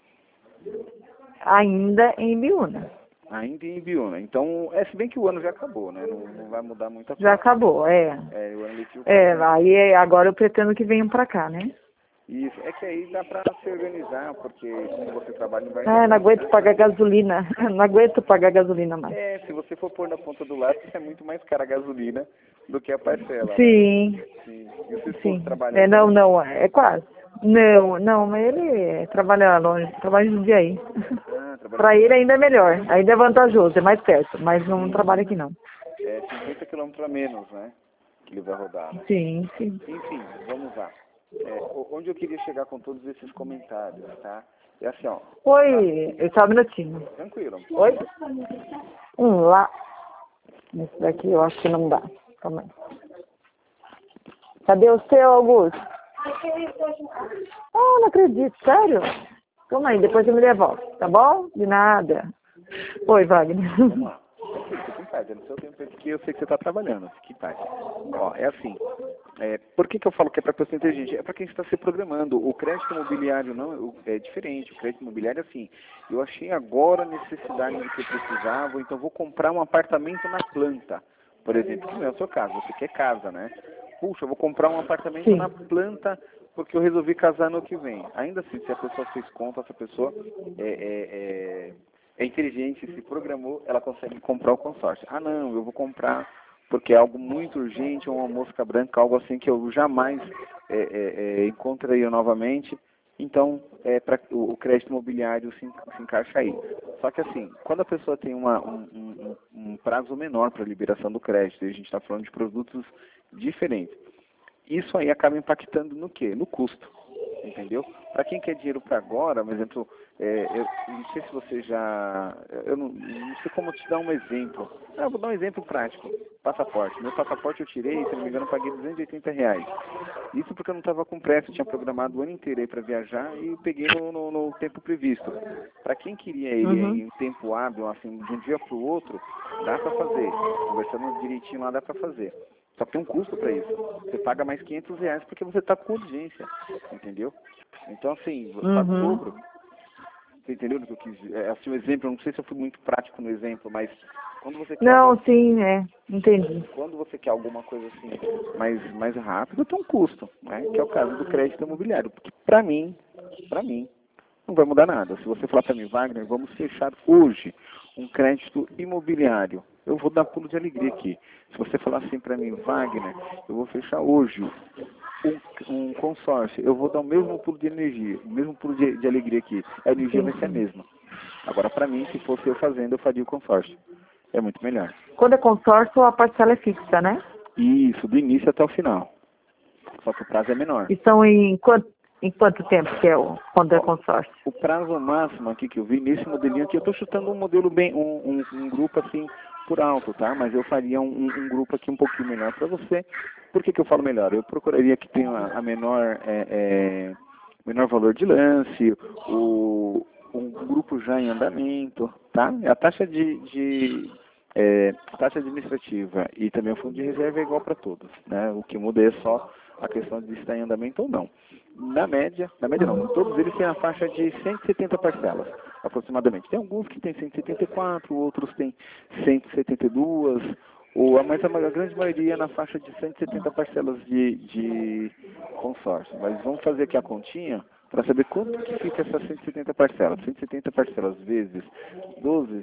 Ainda em Ibiúna. Ainda em Ibiúna. Então, se bem que o ano já acabou, né? Não vai mudar muita coisa. Já acabou, o ano letivo aí agora eu pretendo que venham para cá, né? Isso, é que aí dá para se organizar, porque como você trabalha em Varginha... Não aguento pagar gasolina. Não aguento pagar gasolina mais. Se você for pôr na ponta do lápis, é muito mais cara a gasolina do que a parcela, Sim. né? Sim. E o seu esposo Sim. trabalha... Não, é quase. Não, mas ele trabalha longe, trabalha em Jundiaí. Para ele ainda é melhor, ainda é vantajoso, é mais perto, mas não trabalha aqui não. É 50 quilômetros a menos, né? Que ele vai rodar, né? Sim. Enfim, vamos lá. Onde eu queria chegar com todos esses comentários, tá? É assim, ó. Oi, só um minutinho. Tranquilo. Oi? Lá. Esse daqui eu acho que não dá. Calma aí. Cadê o seu, Augusto? Não acredito, sério? Calma aí, depois eu me devolvo, tá bom? De nada. Oi, Wagner. Vamos lá. Fique em paz, é no seu tempo aqui, eu sei que você está trabalhando, fique em paz. Ó, é assim, por que eu falo que é para pessoa inteligente? É para quem está se programando. O crédito imobiliário não é diferente, o crédito imobiliário é assim, eu achei agora a necessidade de que eu precisava, então vou comprar um apartamento na planta, por exemplo, que não é o seu caso, você quer casa, né? Puxa, eu vou comprar um apartamento na planta porque eu resolvi casar no que vem. Ainda assim, se a pessoa fez conta, essa pessoa é inteligente, se programou, ela consegue comprar o consórcio. Ah, não, eu vou comprar porque é algo muito urgente, uma mosca branca, algo assim que eu jamais encontraria novamente. Então, o crédito imobiliário se encaixa aí. Só que assim, quando a pessoa tem um prazo menor para a liberação do crédito, e a gente está falando de produtos diferentes, isso aí acaba impactando no quê? No custo. Entendeu? Para quem quer dinheiro para agora, por exemplo, eu não sei se você já... Eu não sei como te dar um exemplo. Eu vou dar um exemplo prático. Passaporte. Meu passaporte eu tirei, se não me engano, eu paguei R$ 280. Isso porque eu não estava com pressa, eu tinha programado o ano inteiro aí para viajar e peguei no tempo previsto. Para quem queria ele em tempo hábil, assim, de um dia para o outro, dá para fazer. Conversando direitinho lá, dá para fazer. Só que tem um custo para isso. Você paga mais R$ 500 porque você está com urgência, entendeu? Então, assim, você paga o dobro. Você entendeu do que eu quis? Assim, um exemplo, eu não sei se eu fui muito prático no exemplo, mas quando você quer entendi. Quando você quer alguma coisa assim mais rápido, tem um custo, né? Que é o caso do crédito imobiliário. Porque para mim, não vai mudar nada. Se você falar para mim, Wagner, vamos fechar hoje um crédito imobiliário, eu vou dar pulo de alegria aqui. Se você falar assim para mim, Wagner, eu vou fechar hoje um consórcio, eu vou dar o mesmo pulo de energia, o mesmo pulo de alegria aqui. A energia vai ser a mesma. Agora, para mim, se fosse eu fazendo, eu faria o consórcio. É muito melhor. Quando é consórcio, a parcela é fixa, né? Isso, do início até o final. Só que o prazo é menor. E são em quanto tempo que é quando é consórcio? O prazo máximo aqui que eu vi nesse modelinho aqui, eu estou chutando um modelo bem, um grupo assim por alto, tá? Mas eu faria um grupo aqui um pouquinho melhor para você. Por que eu falo melhor? Eu procuraria que tenha a menor valor de lance, um grupo já em andamento, tá? A taxa taxa administrativa e também o fundo de reserva é igual para todos, né? O que muda é só a questão de estar em andamento ou não. Na média não, todos eles têm a faixa de 170 parcelas, aproximadamente. Tem alguns que têm 174, outros têm 172, mas a grande maioria é na faixa de 170 parcelas de consórcio. Mas vamos fazer aqui a continha para saber quanto que fica essas 170 parcelas. 170 parcelas vezes 12,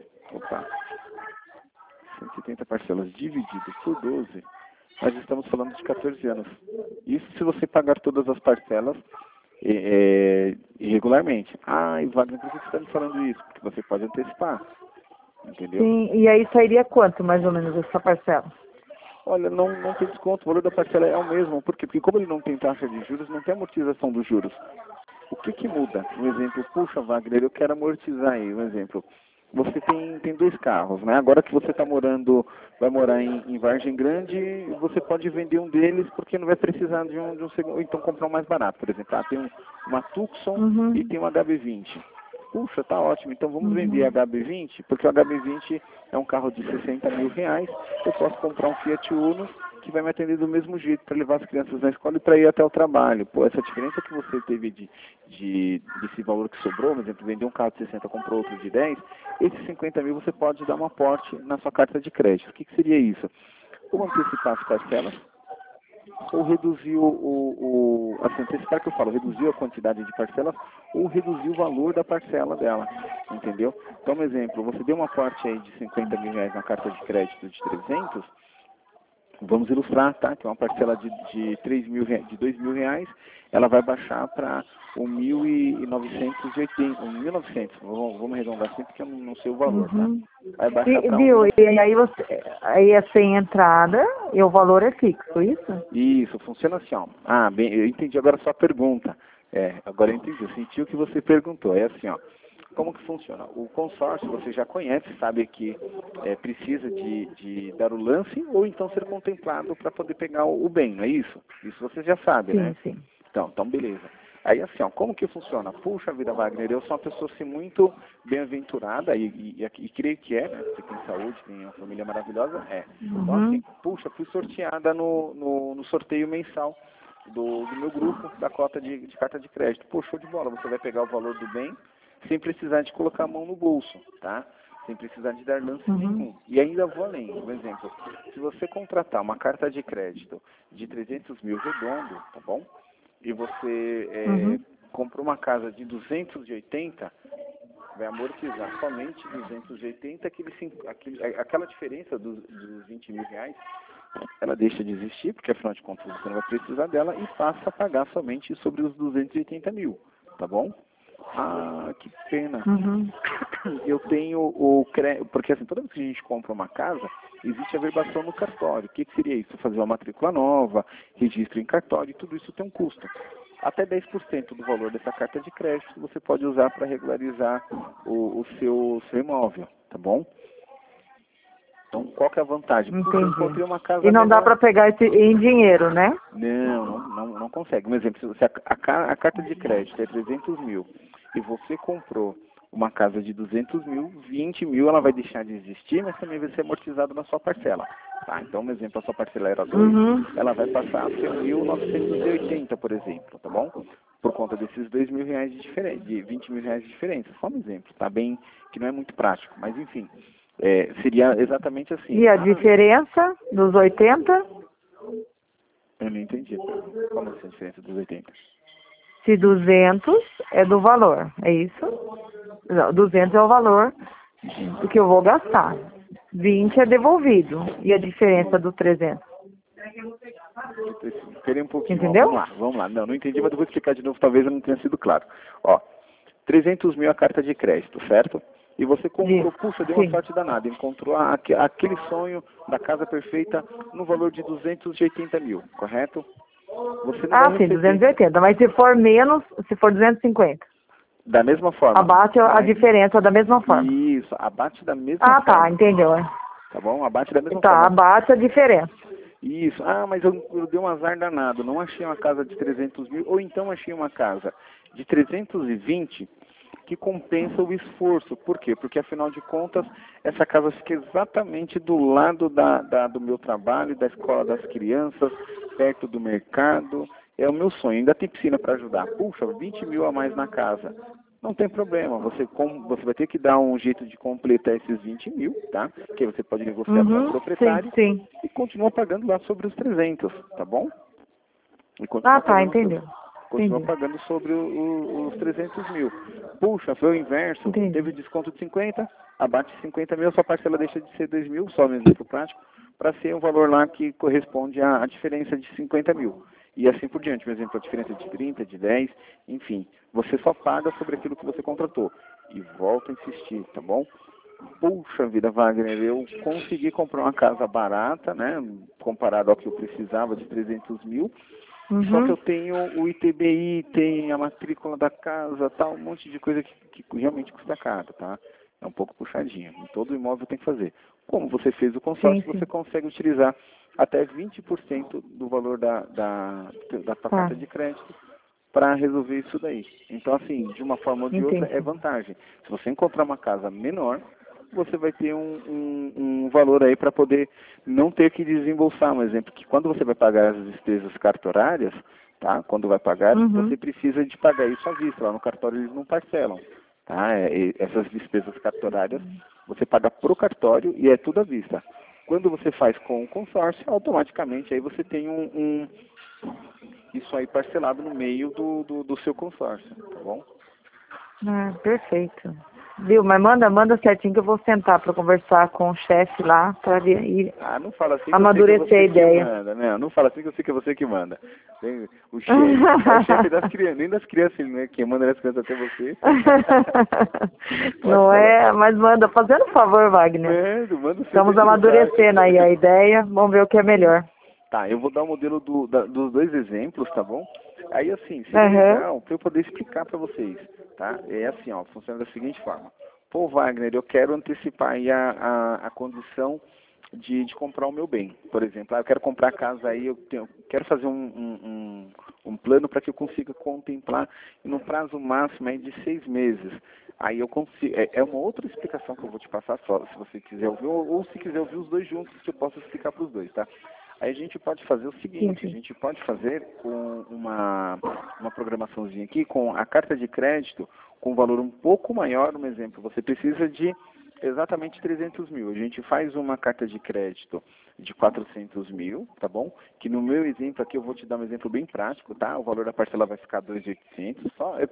170 parcelas dividido por 12, nós estamos falando de 14 anos. Isso se você pagar todas as parcelas irregularmente. E Wagner, por que você está me falando isso? Porque você pode antecipar, entendeu? Sim, e aí sairia quanto mais ou menos essa parcela? Olha, não tem desconto, o valor da parcela é o mesmo. Por quê? Porque como ele não tem taxa de juros, não tem amortização dos juros. O que muda? Um exemplo, puxa, Wagner, eu quero amortizar aí, um exemplo. Você tem 2 carros, né? Agora que você vai morar em Vargem Grande, você pode vender um deles porque não vai precisar de um segundo, ou então comprar um mais barato, por exemplo. Tem uma Tucson e tem um HB20. Puxa, tá ótimo, então vamos vender a HB20, porque o HB20 é um carro de R$ 60 mil, eu posso comprar um Fiat Uno que vai me atender do mesmo jeito para levar as crianças na escola e para ir até o trabalho. Pô, essa diferença que você teve desse valor que sobrou, por exemplo, vender um carro de 60, comprou outro de 10, esses 50 mil você pode dar um aporte na sua carta de crédito. O que seria isso? Ou antecipar as parcelas, ou reduziu assim, antecipar que eu falo, reduziu a quantidade de parcelas ou reduziu o valor da parcela dela, entendeu? Então, um exemplo, você deu uma aporte aí de 50 mil reais na carta de crédito de 300, vamos ilustrar, tá? Que é uma parcela de 3 mil, de 2 mil reais, ela vai baixar para 1.980, 1.900, vamos arredondar assim porque eu não sei o valor, tá? Vai baixar para Viu? E aí aí é sem entrada e o valor é fixo, isso? Isso, funciona assim, ó. Ah, bem, eu entendi agora a sua pergunta. Agora eu entendi, eu senti o que você perguntou. É assim, ó. Como que funciona? O consórcio você já conhece, sabe que precisa de dar o lance ou então ser contemplado para poder pegar o bem, não é isso? Isso você já sabe, Sim, né? sim. Então beleza. Aí assim, ó, como que funciona? Puxa vida, Wagner, eu sou uma pessoa assim, muito bem-aventurada e creio que né? Você tem saúde, tem uma família maravilhosa, Então assim, puxa, fui sorteada no sorteio mensal do meu grupo, da cota de carta de crédito. Pô, show de bola, você vai pegar o valor do bem sem precisar de colocar a mão no bolso, tá? Sem precisar de dar lance nenhum. E ainda vou além, por exemplo, se você contratar uma carta de crédito de 300 mil redondo, tá bom? E você comprou uma casa de 280, vai amortizar somente 280, aquela diferença dos 20 mil reais, ela deixa de existir, porque afinal de contas você não vai precisar dela e passa a pagar somente sobre os 280 mil, tá bom? Ah, que pena. Eu tenho porque assim, toda vez que a gente compra uma casa, existe a verbação no cartório. O que seria isso? Fazer uma matrícula nova, registro em cartório, e tudo isso tem um custo. Até 10% do valor dessa carta de crédito você pode usar para regularizar o seu imóvel, tá bom? Então, qual que é a vantagem? Puxa, eu encontrei uma casa E não dá menor. para pegar em dinheiro, né? Não consegue. Um exemplo, se a carta de crédito é 300 mil e você comprou uma casa de 200 mil, 20 mil ela vai deixar de existir, mas também vai ser amortizado na sua parcela. Tá? Então, um exemplo, a sua parcela era 2, ela vai passar a ser 1.980, por exemplo, tá bom? Por conta desses 2 mil reais de diferença, de 20 mil reais de diferença. Só um exemplo, tá bem, que não é muito prático, mas enfim. Seria exatamente assim. E a diferença dos 80? Eu não entendi. Como assim a diferença dos 80? Se 200 é do valor, é isso? Não, 200 é o valor do que eu vou gastar. 20 é devolvido. E a diferença do 300? Esperei um pouquinho. Entendeu? Ó, vamos lá. Não entendi, mas eu vou explicar de novo, talvez eu não tenha sido claro. Ó, 300 mil a carta de crédito, certo? E você comprou, puxa, deu uma sorte danada, encontrou aquele sonho da casa perfeita no valor de 280 mil, correto? Você não vai sim, 280. Mas se for menos, se for 250? Da mesma forma. Abate a diferença da mesma forma. Isso, abate da mesma forma. Tá, entendeu. Tá bom? Abate da mesma forma. Tá, abate a diferença. Isso. Mas eu dei um azar danado. Não achei uma casa de 300 mil, ou então achei uma casa de 320 que compensa o esforço. Por quê? Porque, afinal de contas, essa casa fica exatamente do lado do meu trabalho, da escola das crianças, perto do mercado. É o meu sonho. Ainda tem piscina para ajudar. Puxa, 20 mil a mais na casa. Não tem problema. Você vai ter que dar um jeito de completar esses 20 mil, tá? Que você pode negociar com o proprietário. Sim. E continua pagando lá sobre os 300, tá bom? Entendeu. Continua pagando sobre os 300 mil. Puxa, foi o inverso. Teve desconto de 50, abate 50 mil, sua parcela deixa de ser 2 mil, só um exemplo prático, para ser um valor lá que corresponde à diferença de 50 mil. E assim por diante, por exemplo, a diferença de 30, de 10, enfim. Você só paga sobre aquilo que você contratou. E volto a insistir, tá bom? Puxa vida, Wagner, eu consegui comprar uma casa barata, né? Comparado ao que eu precisava de 300 mil. Só que eu tenho o ITBI, tem a matrícula da casa, tal, um monte de coisa que realmente custa caro, tá? É um pouco puxadinho. Em todo imóvel tem que fazer. Como você fez o consórcio, você consegue utilizar até 20% do valor da tua carta de crédito para resolver isso daí. Então, assim, de uma forma ou de outra, é vantagem. Se você encontrar uma casa menor, você vai ter um valor aí para poder não ter que desembolsar. Um exemplo, que quando você vai pagar as despesas cartorárias, tá? Quando vai pagar, você precisa de pagar isso à vista. Lá no cartório eles não parcelam, tá? Essas despesas cartorárias você paga pro cartório e é tudo à vista. Quando você faz com o consórcio, automaticamente aí você tem isso aí parcelado no meio do seu consórcio, tá bom? Perfeito. Viu? Mas manda certinho que eu vou sentar para conversar com o chefe lá para ir não fala assim amadurecer a ideia. Manda, né? Não fala assim que eu sei que é você que manda. O chefe das crianças, nem das crianças, né? Quem manda as crianças até você. Não é, mas manda, fazendo favor, Wagner. Manda Estamos amadurecendo aí a ideia, vamos ver o que é melhor. Tá, eu vou dar o modelo dos dois exemplos, tá bom? Aí assim, seria legal para eu poder explicar para vocês, tá? É assim, ó, funciona da seguinte forma. Pô, Wagner, eu quero antecipar aí a condição de comprar o meu bem. Por exemplo, eu quero comprar a casa aí, quero fazer um plano para que eu consiga contemplar no prazo máximo aí de 6 meses. Aí eu consigo, é uma outra explicação que eu vou te passar só, se você quiser ouvir, ou se quiser ouvir os dois juntos, que eu posso explicar para os dois, tá? Aí a gente pode fazer o seguinte, a gente pode fazer com uma programaçãozinha aqui, com a carta de crédito, com um valor um pouco maior, um exemplo, você precisa de exatamente 300 mil. A gente faz uma carta de crédito de 400 mil, tá bom? Que no meu exemplo aqui, eu vou te dar um exemplo bem prático, tá? O valor da parcela vai ficar 2.800,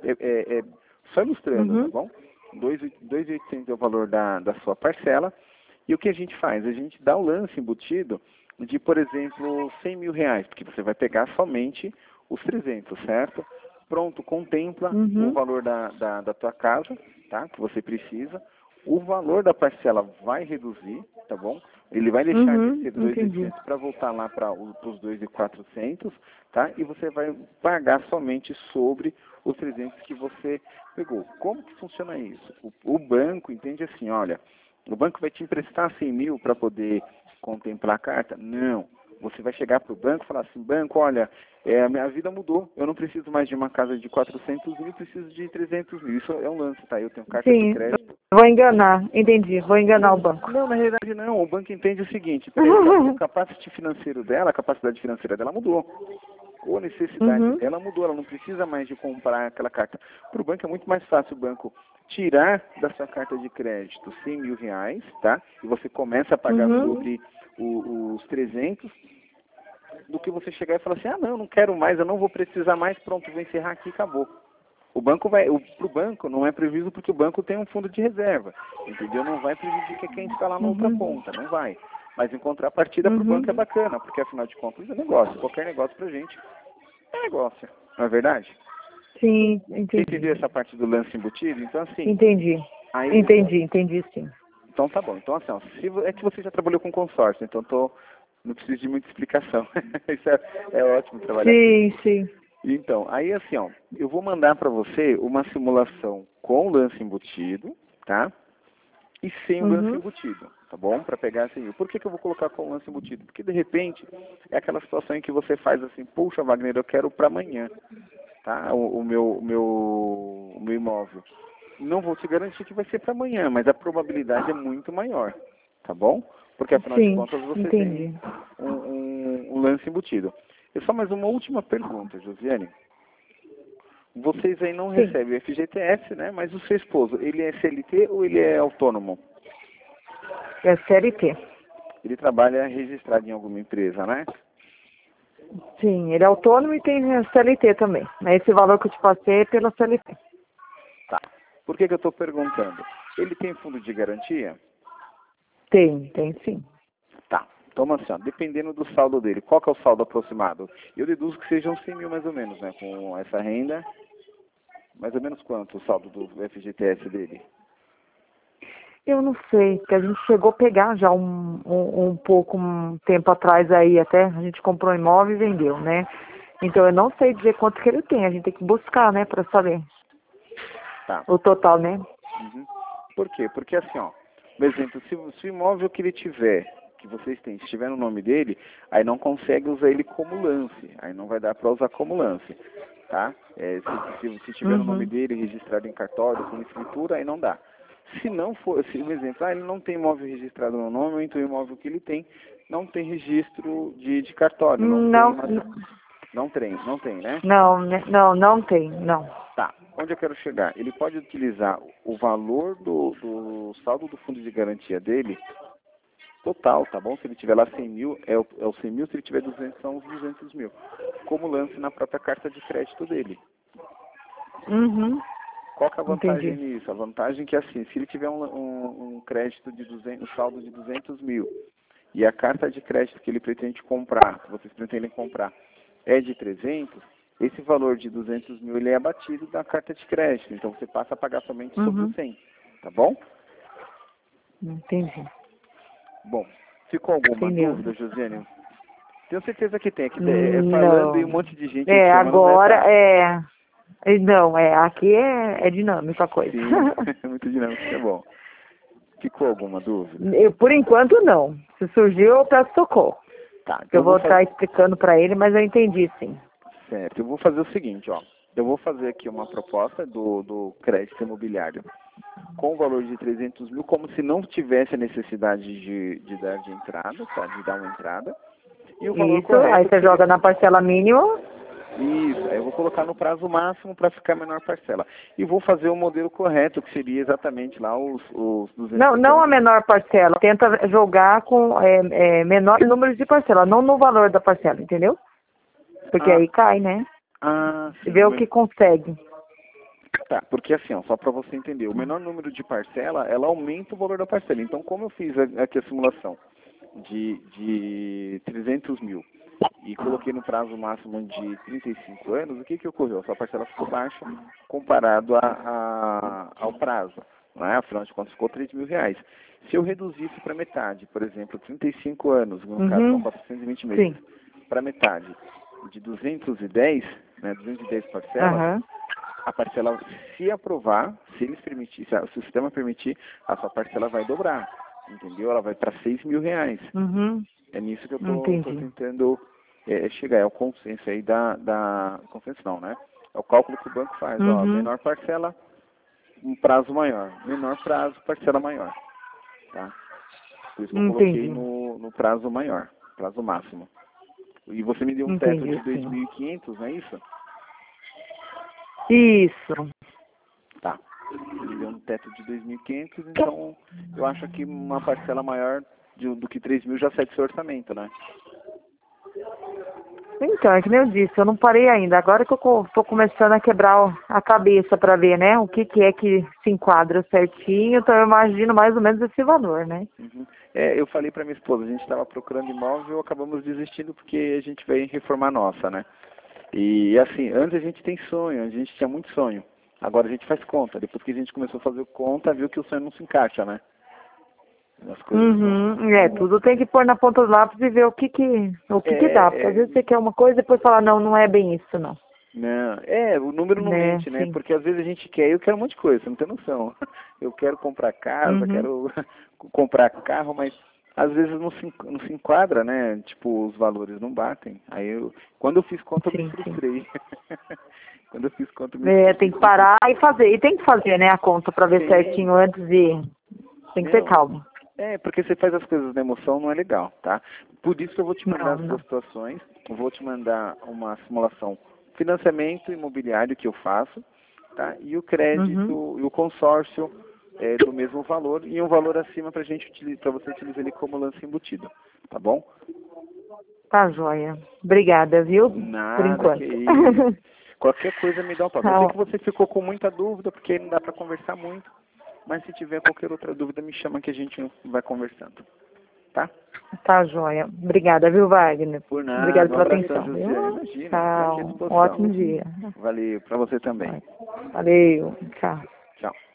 só ilustrando, tá bom? 2.800 é o valor da sua parcela. E o que a gente faz? A gente dá o lance embutido de, por exemplo, 100 mil reais, porque você vai pegar somente os 300, certo? Pronto, contempla o valor da tua casa, tá? Que você precisa. O valor da parcela vai reduzir, tá bom? Ele vai deixar de ser 2.800 para voltar lá para os 2.400, tá? E você vai pagar somente sobre os 300 que você pegou. Como que funciona isso? O banco entende assim, olha, o banco vai te emprestar 100 mil para poder contemplar a carta? Não. Você vai chegar para o banco e falar assim, banco, olha, a minha vida mudou, eu não preciso mais de uma casa de 400 mil, preciso de 300 mil. Isso é um lance, tá? Eu tenho carta de crédito. Vou enganar, entendi, vou enganar o banco. Não, na realidade não, o banco entende o seguinte, a capacidade financeira dela mudou. Ou a necessidade dela mudou, ela não precisa mais de comprar aquela carta. Para o banco é muito mais fácil o banco tirar da sua carta de crédito 100 mil reais, tá? E você começa a pagar sobre os 300, do que você chegar e falar assim, não, não quero mais, eu não vou precisar mais, pronto, vou encerrar aqui e acabou. Pro banco não é previsto porque o banco tem um fundo de reserva, entendeu? Não vai prejudicar quem está lá na outra ponta, não vai. Mas em contrapartida pro banco é bacana, porque afinal de contas é negócio. Qualquer negócio pra gente é negócio, não é verdade? Sim, entendi. Você entendeu essa parte do lance embutido? Então assim... Entendi, entendi sim. Então tá bom. Então assim, ó, é que você já trabalhou com consórcio, então não preciso de muita explicação. Isso é ótimo trabalhar. Sim. Então, aí assim, ó, eu vou mandar para você uma simulação com lance embutido, tá? E sem o lance embutido, tá bom? Para pegar assim. Por que eu vou colocar com o lance embutido? Porque de repente é aquela situação em que você faz assim, puxa, Wagner, eu quero para amanhã, tá? O meu imóvel. Não vou te garantir que vai ser para amanhã, mas a probabilidade é muito maior, tá bom? Porque afinal de contas você tem um lance embutido. E só mais uma última pergunta, Josiane. Vocês aí não recebem o FGTS, né? Mas o seu esposo, ele é CLT ou ele é autônomo? É CLT. Ele trabalha registrado em alguma empresa, né? Sim, ele é autônomo e tem CLT também. Esse valor que eu te passei é pela CLT. Tá. Por que eu estou perguntando? Ele tem fundo de garantia? Tem sim. Tá. Então, assim, ó, dependendo do saldo dele, qual que é o saldo aproximado? Eu deduzo que sejam 100 mil mais ou menos, né? Com essa renda, mais ou menos quanto o saldo do FGTS dele? Eu não sei, porque a gente chegou a pegar já um tempo atrás aí até, a gente comprou um imóvel e vendeu, né? Então eu não sei dizer quanto que ele tem, a gente tem que buscar, né, para saber. Tá. O total, né? Por quê? Porque assim, ó, por exemplo, se o imóvel que ele tiver, que vocês têm, se estiver no nome dele, aí não consegue usar ele como lance, aí não vai dar para usar como lance, tá? Se estiver no nome dele, registrado em cartório, com escritura, aí não dá. Se não for, um exemplo, ele não tem imóvel registrado no nome, ou então o imóvel que ele tem não tem registro de cartório, não tem, né? Não tem, não. Tá, onde eu quero chegar? Ele pode utilizar o valor do saldo do fundo de garantia dele total, tá bom? Se ele tiver lá 100 mil, é o 100 mil, se ele tiver 200, são os 200 mil. Como lance na própria carta de crédito dele. Uhum. Qual que é a vantagem Entendi. nisso? A vantagem é que, assim, se ele tiver um crédito de 200, um saldo de 200 mil, e a carta de crédito que ele pretende comprar, que vocês pretendem comprar, é de 300, esse valor de 200 mil ele é abatido da carta de crédito. Então você passa a pagar somente sobre os 100. Tá bom? Entendi. Bom, ficou alguma Entendeu. dúvida, Josiane? Tenho certeza que tem. Aqui falando e um Não. monte de gente aí chamando não Agora fácil. Não, aqui é dinâmica a coisa. Sim, é muito dinâmico, isso é bom. Ficou alguma dúvida? Por enquanto, não. Se surgiu, eu peço socorro. Tá, então Eu vou estar explicando para ele, mas eu entendi, sim. Certo, eu vou fazer o seguinte, ó. Eu vou fazer aqui uma proposta do crédito imobiliário com o valor de 300 mil, como se não tivesse a necessidade de dar de entrada, tá? De dar uma entrada. E o valor Isso, correto... aí você joga na parcela mínima. Isso, aí eu vou colocar no prazo máximo para ficar a menor parcela. E vou fazer o modelo correto, que seria exatamente lá os 200. Não a menor parcela. Tenta jogar com menor número de parcela, não no valor da parcela, entendeu? Porque aí cai, né? Sim, Vê o que consegue. Tá, porque assim, ó, só para você entender, o menor número de parcela, ela aumenta o valor da parcela. Então, como eu fiz aqui a simulação de 300 mil e coloquei no prazo máximo de 35 anos, o que ocorreu? A sua parcela ficou baixa comparado ao prazo. Não é? Afinal de contas, ficou 3 mil reais. Se eu reduzisse para metade, por exemplo, 35 anos, no caso são 420 meses, para metade de 210, né, 210 parcelas, a parcela, se aprovar, se eles permitirem, se o sistema permitir, a sua parcela vai dobrar, entendeu? Ela vai para 6 mil reais. É nisso que eu estou tentando chegar, é o consenso aí consenso não, né? É o cálculo que o banco faz, ó, menor parcela, um prazo maior, menor prazo, parcela maior, tá? Por isso que eu coloquei no prazo maior, prazo máximo. E você me deu um teto de 2.500, não é isso? Isso. Tá. Ele deu um teto de 2.500, então eu acho que uma parcela maior do que 3 mil já sai do seu orçamento, né? Então, é que nem eu disse, eu não parei ainda. Agora que eu estou começando a quebrar a cabeça para ver, né, o que é que se enquadra certinho, então eu imagino mais ou menos esse valor, né? Eu falei para minha esposa, a gente estava procurando imóvel, acabamos desistindo porque a gente veio reformar a nossa, né? E assim, antes a gente tem sonho, a gente tinha muito sonho. Agora a gente faz conta. Depois que a gente começou a fazer conta, viu que o sonho não se encaixa, né? As coisas tudo tem que pôr na ponta do lápis e ver o que dá. Porque às vezes você quer uma coisa e depois fala, não é bem isso, não. Não, o número não mente, né? Porque às vezes a gente quer, eu quero um monte de coisa, você não tem noção. Eu quero comprar casa, quero comprar carro, mas às vezes não se enquadra, né? Tipo, os valores não batem. Aí quando eu fiz conta, eu me frustrei. Quando eu fiz conta, eu me frustrei. Tem que parar e fazer. E tem que fazer, né, a conta para ver certinho antes de... Tem que ter calma. Porque você faz as coisas na emoção, não é legal, tá? Por isso que eu vou te mandar as duas situações, eu vou te mandar uma simulação financiamento imobiliário que eu faço, tá? E o crédito e o consórcio do mesmo valor e um valor acima para você utilizar ele como lance embutido, tá bom? Tá joia. Obrigada, viu? Nada, por enquanto. que isso. Qualquer coisa me dá um toque. Eu sei que você ficou com muita dúvida porque não dá para conversar muito, mas se tiver qualquer outra dúvida me chama que a gente vai conversando, tá? Tá joia. Obrigada, viu, Wagner? Por nada. Obrigada pela abração, atenção. Imagina. Tchau. Ótimo dia. Valeu, para você também. Valeu. Tchau. Tchau.